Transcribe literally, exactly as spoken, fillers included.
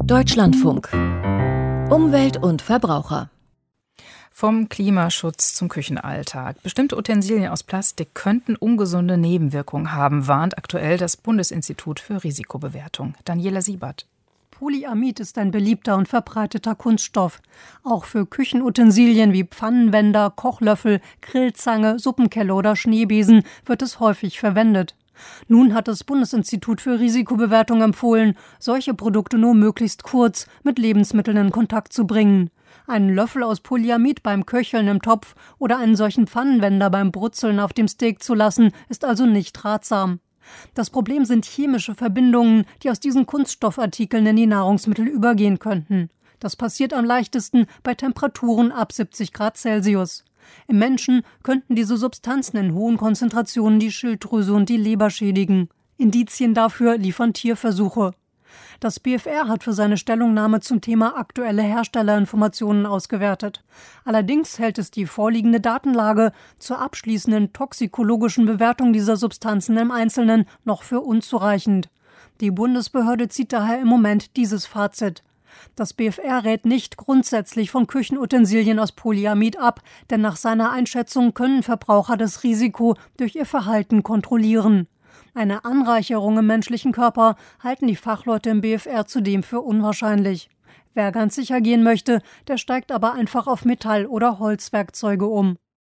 Deutschlandfunk. Umwelt und Verbraucher. Vom Klimaschutz zum Küchenalltag. Bestimmte Utensilien aus Plastik könnten ungesunde Nebenwirkungen haben, warnt aktuell das Bundesinstitut für Risikobewertung. Daniela Siebert. Polyamid ist ein beliebter und verbreiteter Kunststoff. Auch für Küchenutensilien wie Pfannenwender, Kochlöffel, Grillzange, Suppenkelle oder Schneebesen wird es häufig verwendet. Nun hat das Bundesinstitut für Risikobewertung empfohlen, solche Produkte nur möglichst kurz mit Lebensmitteln in Kontakt zu bringen. Einen Löffel aus Polyamid beim Köcheln im Topf oder einen solchen Pfannenwender beim Brutzeln auf dem Steak zu lassen, ist also nicht ratsam. Das Problem sind chemische Verbindungen, die aus diesen Kunststoffartikeln in die Nahrungsmittel übergehen könnten. Das passiert am leichtesten bei Temperaturen ab siebzig Grad Celsius. Im Menschen könnten diese Substanzen in hohen Konzentrationen die Schilddrüse und die Leber schädigen. Indizien dafür liefern Tierversuche. Das B F R hat für seine Stellungnahme zum Thema aktuelle Herstellerinformationen ausgewertet. Allerdings hält es die vorliegende Datenlage zur abschließenden toxikologischen Bewertung dieser Substanzen im Einzelnen noch für unzureichend. Die Bundesbehörde zieht daher im Moment dieses Fazit. Das B F R rät nicht grundsätzlich von Küchenutensilien aus Polyamid ab, denn nach seiner Einschätzung können Verbraucher das Risiko durch ihr Verhalten kontrollieren. Eine Anreicherung im menschlichen Körper halten die Fachleute im B F R zudem für unwahrscheinlich. Wer ganz sicher gehen möchte, der steigt aber einfach auf Metall- oder Holzwerkzeuge um.